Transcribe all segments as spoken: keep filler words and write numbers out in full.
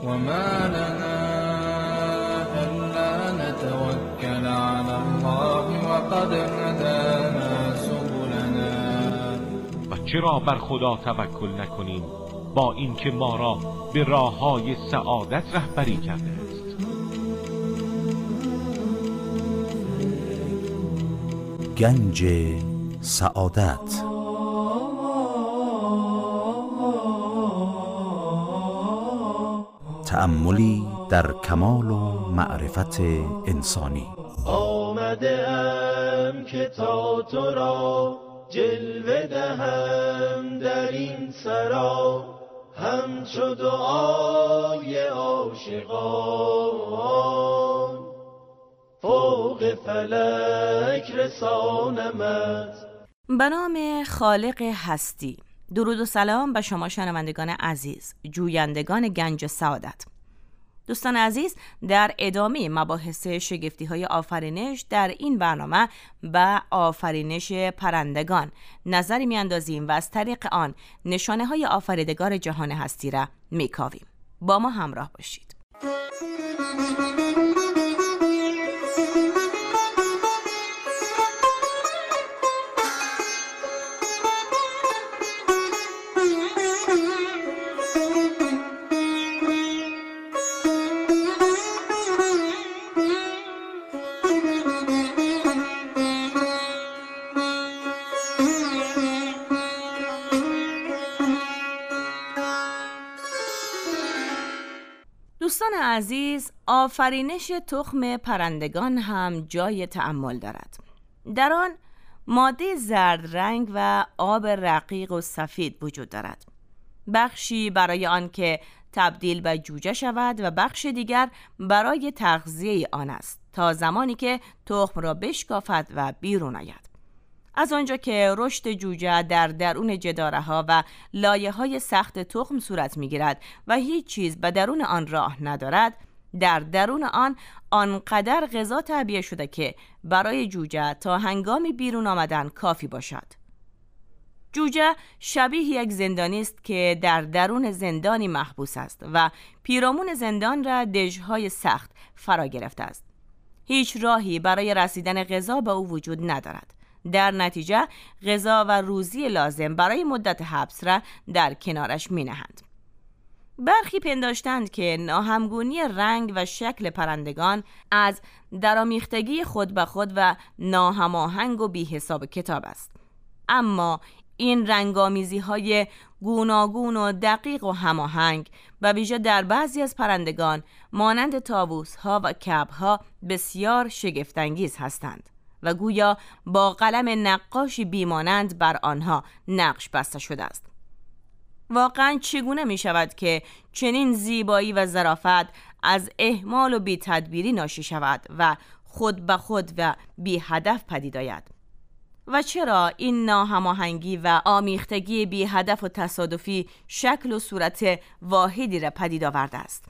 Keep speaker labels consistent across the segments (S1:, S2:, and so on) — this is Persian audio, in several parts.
S1: وما لنا ألا نتوكل على الله وقد هدانا سبلنا.
S2: و چرا بر خدا توکل نکنیم با اینکه ما را به راههای سعادت رهبری کرده است.
S3: گنج سعادت. تأملی در کمال و معرفت انسانی.
S4: آمده ام که تا تو را جلوه دهم در این سرا، همچو دعای عاشقان فوق فلک رسانمت.
S5: به نام خالق هستی. درود و سلام به شما شنوندگان عزیز، جویندگان گنج سعادت. دوستان عزیز، در ادامه مباحث شگفتی های آفرینش در این برنامه به آفرینش پرندگان نظری می اندازیم و از طریق آن نشانه های آفریدگار جهان هستی را می کاویم. با ما همراه باشید. دوستان عزیز، آفرینش تخم پرندگان هم جای تأمل دارد. در آن ماده زرد رنگ و آب رقیق و سفید وجود دارد. بخشی برای آن که تبدیل به جوجه شود و بخش دیگر برای تغذیه آن است تا زمانی که تخم را بشکافد و بیرون آید. از آنجا که رشد جوجه در درون جداره ها و لایه های سخت تخم صورت می گیرد و هیچ چیز به درون آن راه ندارد، در درون آن آنقدر غذا تعبیه شده که برای جوجه تا هنگام بیرون آمدن کافی باشد. جوجه شبیه یک زندانی است که در درون زندانی محبوس است و پیرامون زندان را دژهای سخت فرا گرفته است. هیچ راهی برای رسیدن غذا به او وجود ندارد. در نتیجه غذا و روزی لازم برای مدت حبس را در کنارش می نهند. برخی پنداشتند که ناهمگونی رنگ و شکل پرندگان از درآمیختگی خود به خود و ناهماهنگ و بی حساب کتاب است. اما این رنگامیزی های گوناگون و دقیق و هماهنگ و ویژه در بعضی از پرندگان مانند طاووس ها و کبک ها بسیار شگفت‌انگیز هستند و گویا با قلم نقاشی بیمانند بر آنها نقش بسته شده است. واقعاً چگونه می شود که چنین زیبایی و ظرافت از اهمال و بی تدبیری ناشی شود و خود به خود و بی هدف پدید آید؟ و چرا این ناهماهنگی و آمیختگی بی هدف و تصادفی شکل و صورت واحدی را پدید آورده است؟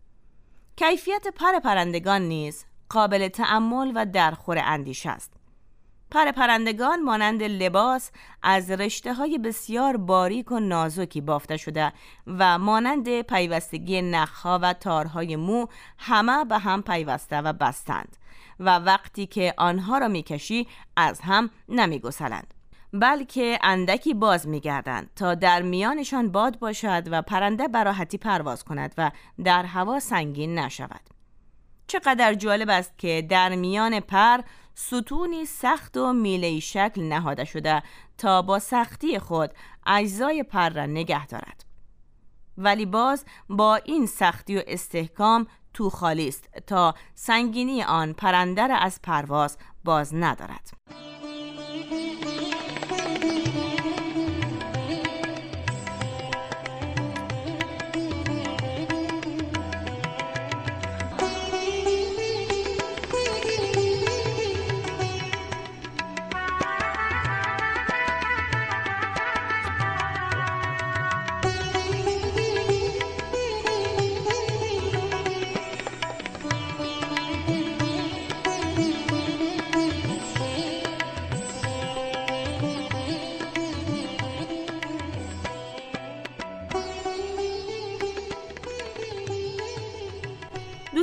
S5: کیفیت پر پرندگان نیز قابل تأمل و درخور اندیشه است. پر پرندگان مانند لباس از رشته‌های بسیار باریک و نازکی بافته شده و مانند پیوستگی نخ‌ها و تارهای مو همه به هم پیوسته و بستند و وقتی که آنها را می‌کشی از هم نمی‌گسلند، بلکه اندکی باز می‌گردند تا در میانشان باد باشد و پرنده به راحتی پرواز کند و در هوا سنگین نشود. چقدر جالب است که در میان پر ستونی سخت و میله‌ای شکل نهاده شده تا با سختی خود اجزای پر را نگه دارد. ولی باز با این سختی و استحکام تو خالی است تا سنگینی آن پرنده را از پرواز باز ندارد.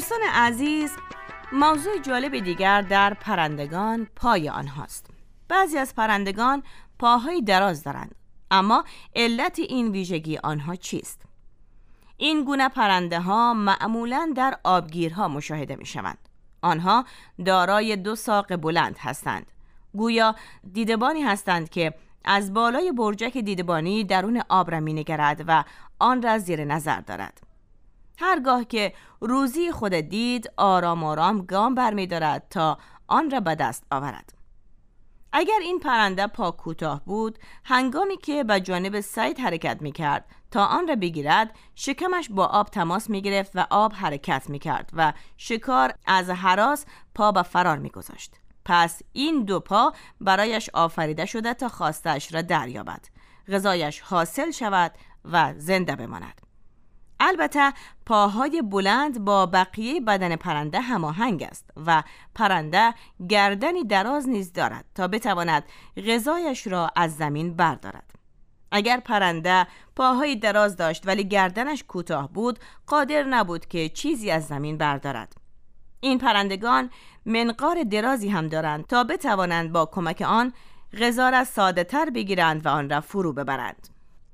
S5: دوستان عزیز، موضوع جالب دیگر در پرندگان پای آنهاست. بعضی از پرندگان پاهای دراز دارند، اما علت این ویژگی آنها چیست؟ این گونه پرنده ها معمولاً در آبگیرها مشاهده می شوند. آنها دارای دو ساق بلند هستند. گویا دیدبانی هستند که از بالای برجک دیدبانی درون آب را می نگرد و آن را زیر نظر دارد. هرگاه که روزی خود دید، آرام آرام گام برمی دارد تا آن را به دست آورد. اگر این پرنده پا کوتاه بود، هنگامی که به جانب صید حرکت می کرد تا آن را بگیرد، شکمش با آب تماس می گرفت و آب حرکت می کرد و شکار از هراس پا به فرار می گذاشت. پس این دو پا برایش آفریده شده تا خواستش را دریابد، غذایش حاصل شود و زنده بماند. البته پاهای بلند با بقیه بدن پرنده هماهنگ است و پرنده گردنی دراز نیز دارد تا بتواند غذایش را از زمین بردارد. اگر پرنده پاهای دراز داشت ولی گردنش کوتاه بود، قادر نبود که چیزی از زمین بردارد. این پرندگان منقار درازی هم دارند تا بتوانند با کمک آن غذا را ساده تر بگیرند و آن را فرو ببرند.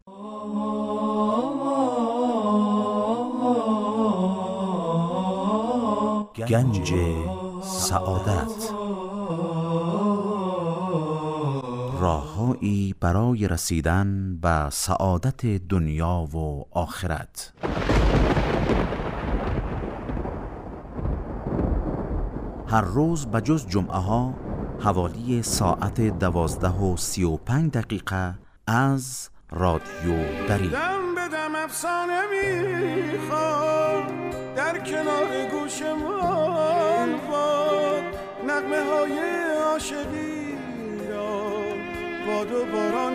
S3: گنج سعادت، راههایی برای رسیدن به سعادت دنیا و آخرت. هر روز بجز جمعه ها حوالی ساعت دوازده و سی و پنج دقیقه از رادیو دری.
S6: دم به دم افسانه میخوام در کنار گوشمان باد، نغمه های عاشقی را باد و باران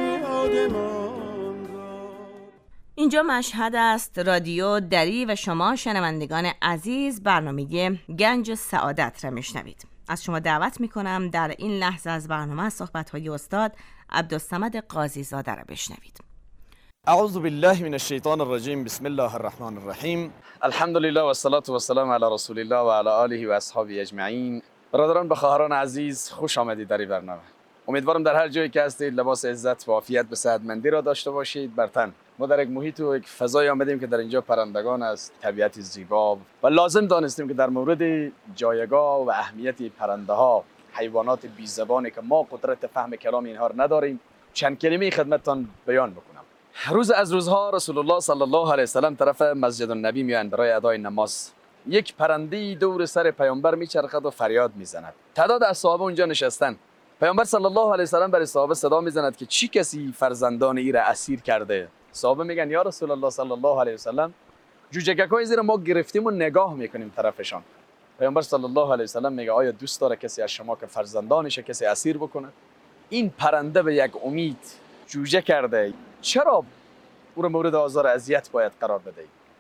S6: یادمان داد.
S5: اینجا مشهد است، رادیو دری و شما شنوندگان عزیز برنامه گنج سعادت را میشنوید. از شما دعوت میکنم در این لحظه از برنامه صحبت‌های استاد عبدالصمد قاضی زاده را بشنوید.
S7: اعوذ بالله من الشیطان الرجیم. بسم الله الرحمن الرحیم. الحمد لله و الصلاة و السلام علی رسول الله و علی آله و اصحابه اجمعین. برادران و خواهران عزیز، خوش آمدید در این برنامه. امیدوارم در هر جایی که هستید لباس عزت و عافیت به صحتمندی را داشته باشید بر تن. ما در یک محیط و یک فضای آمدیم که در اینجا پرندگان است، طبیعت زیبا و لازم دانستیم که در مورد جایگاه و اهمیت پرنده ها، حیوانات بی زبانی که ما قدرت فهم کلام اینها را نداریم، چند کلمه خدمتتان بیان بکنم. روز از روزها رسول الله صلی الله علیه و سلم طرف مسجد النبی میآیند برای ادای نماز. یک پرنده دور سر پیامبر میچرخد و فریاد میزند. تعداد از صحابه اونجا نشستن. پیامبر صلی الله علیه و سلم برای صحابه صدا میزند که چی کسی فرزندان ای را اسیر کرده؟ صحابه میگن یا رسول الله صلی الله علیه و سلم، جوجککای زیر ما گرفتیم و نگاه میکنیم طرفشان. پیامبر صلی الله علیه و سلم میگه آیا دوست داره کسی از شما که فرزندانش کسی اسیر بکنه؟ این پرنده به یک امید جوجه کرده، چرا او را مورد آزار اذیت باید قرار بده؟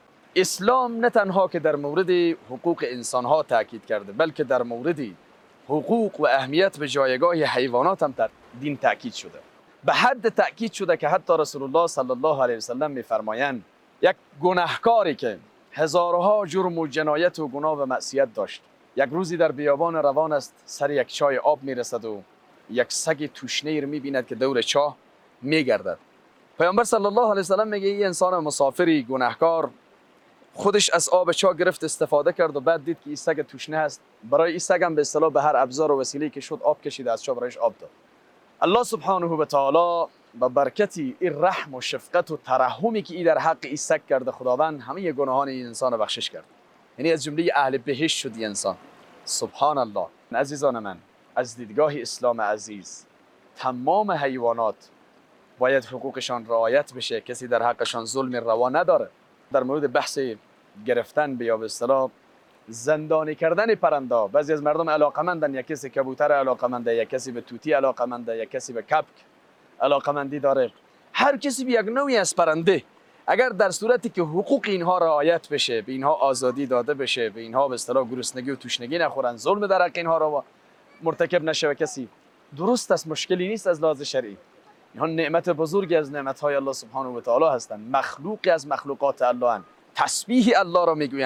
S7: اسلام نه تنها که در مورد حقوق انسان ها تاکید کرده، بلکه در مورد حقوق و اهمیت به جایگاه حیوانات هم در دین تاکید شده. به حد تاکید شده که حتی رسول الله صلی الله علیه و سلم میفرمایند یک گناهکاری که هزارها جرم و جنایت و گناه و معصیت داشت، یک روزی در بیابان روان است، سر یک چای آب میرسد و یک سگ تشنه را میبیند که دور چاه میگردد. پیامبر صلی الله علیه و سلم میگه این انسان مسافری گناهکار خودش از آب چاه گرفت استفاده کرد و بعد دید که این سگ تشنه است، برای این سگ هم به اصطلاح به هر ابزار و وسیله‌ای که شد آب کشید، از چاه برایش آب داد. الله سبحانه و تعالی با برکتی این رحم و شفقت و ترحمی که این در حق این سگ کرده، خداوند همه گناهان این انسان رو بخشش کرد، یعنی از جمله اهل بهشت شد این انسان. سبحان الله. عزیزان من، از دیدگاه اسلام عزیز تمام حیوانات باید حقوقشان رعایت بشه، کسی در حقشان ظلم روا نداره. در مورد بحث گرفتن به یا به اصطلاح زندانی کردن پرنده، بعضی از مردم علاقمندن، یک کسی کبوتر علاقمنده، یک کسی به توتی علاقمنده، یک کسی به کپک علاقمندی داره. هر کسی به یک نوعی از پرنده، اگر در صورتی که حقوق اینها رعایت بشه، به اینها آزادی داده بشه، به اینها به اصطلاح گرسنگی و تشنگی نخورن، ظلم در حق اینها را مرتکب نشه کسی، درست است، مشکلی نیست از لحاظ شرعی. اینها نعمت بزرگی از نعمت‌های الله سبحانه و تعالی هستند، مخلوقی از مخلوقات الله هستند، تسبیح الله را میگویند،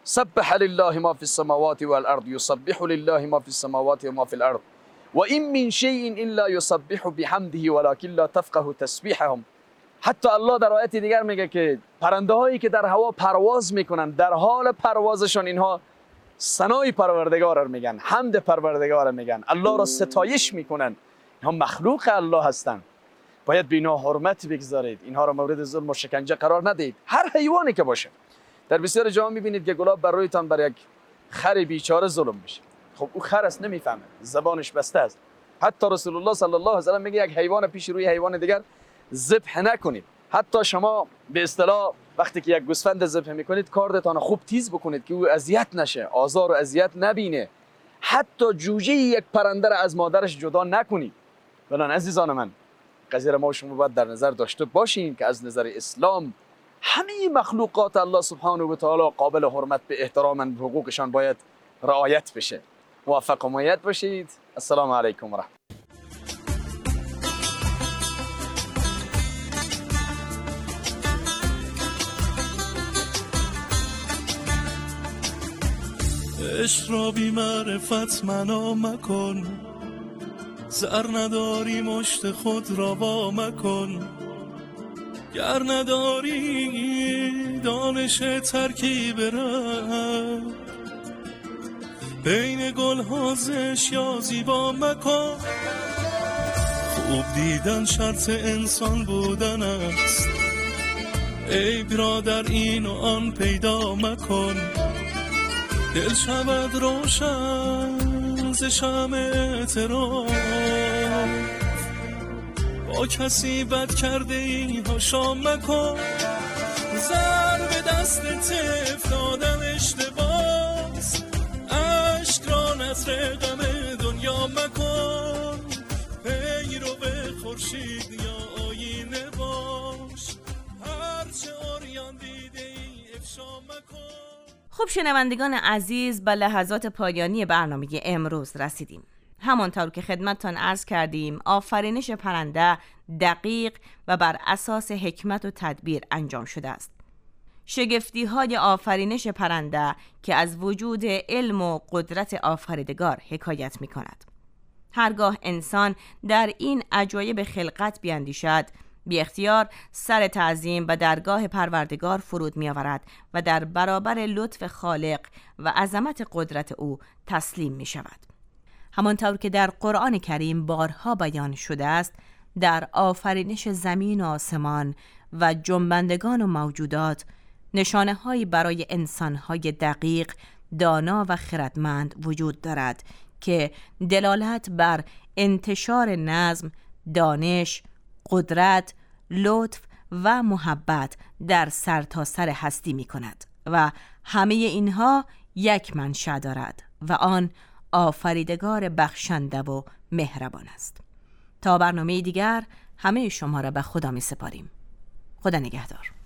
S7: سبح لله ما فی السماوات والارض یسبح لله ما فی السماوات و ما فی الارض و این من شیء الا یسبح بحمده ولکن لا تفقهوا تسبیحهم. حتی الله در آیت دیگر میگه که پرنده هایی که در هوا پرواز میکنن، در حال پروازشان اینها ثنای پروردگار را میگن، حمد پروردگار را میگن، الله را ستایش میکنن. اینها مخلوق الله هستند، باید به اینها حرمت بگذارید، اینها را مورد ظلم و شکنجه قرار ندهید، هر حیوانی که باشه. در بسیار جاها میبینید که گلاب بر رویتان بر یک خر بیچاره ظلم میشه. خب او خر است، نمیفهمه، زبانش بسته است. حتی رسول الله صلی الله علیه و سلم میگه یک حیوان پیش روی حیوان دیگر ذبح نکنید. حتی شما به اصطلاح وقتی که یک گوسفند ذبح میکنید کاردتان خوب تیز بکنید که او اذیت نشه، آزار و اذیت نبینه. حتی جوجه یک پرنده را از مادرش جدا نکنید. بنابراین عزیزان من، قضیه ما و شما باید در نظر داشته باشیم که از نظر اسلام همه مخلوقات الله سبحانه و تعالی قابل حرمت به احترام حقوقشان باید رعایت بشه. موفق و مؤید باشید. السلام علیکم و رحمت الله.
S8: عشق را بی معرفت منا مکن، زر نداری مشت خود را وا مکن، گر نداری دانش ترکیب رنگ، بین گل ها زشت یا زیبا مکن. خوب دیدن شرط انسان بودن است، عیب را در این و آن پیدا مکن. دل شود روشن ز شمع اعتراف، با کسی بد کرده ای ها شام مکن. زر به دست طفل دادن اشتباس، عشق را نذر غم دنیا مکن. پیرو به خورشید یا آینه باش، هرچه عریان دیده ای افشا مکن.
S5: خب شنوندگان عزیز، به لحظات پایانی برنامه امروز رسیدیم. همانطور که خدمتتان عرض کردیم، آفرینش پرنده دقیق و بر اساس حکمت و تدبیر انجام شده است. شگفتی های آفرینش پرنده که از وجود علم و قدرت آفریدگار حکایت می کند. هرگاه انسان در این عجایب خلقت بیاندیشد، بی اختیار سر تعظیم به درگاه پروردگار فرود می آورد و در برابر لطف خالق و عظمت قدرت او تسلیم می شود. همانطور که در قرآن کریم بارها بیان شده است، در آفرینش زمین و آسمان و جنبندگان و موجودات نشانه هایی برای انسان های دقیق، دانا و خردمند وجود دارد که دلالت بر انتشار نظم، دانش، قدرت، لطف و محبت در سرتاسر هستی می کند و همه اینها یک منشأ دارد و آن آفریدگار بخشنده و مهربان است. تا برنامه دیگر همه شما را به خدا می سپاریم. خدا نگهدار.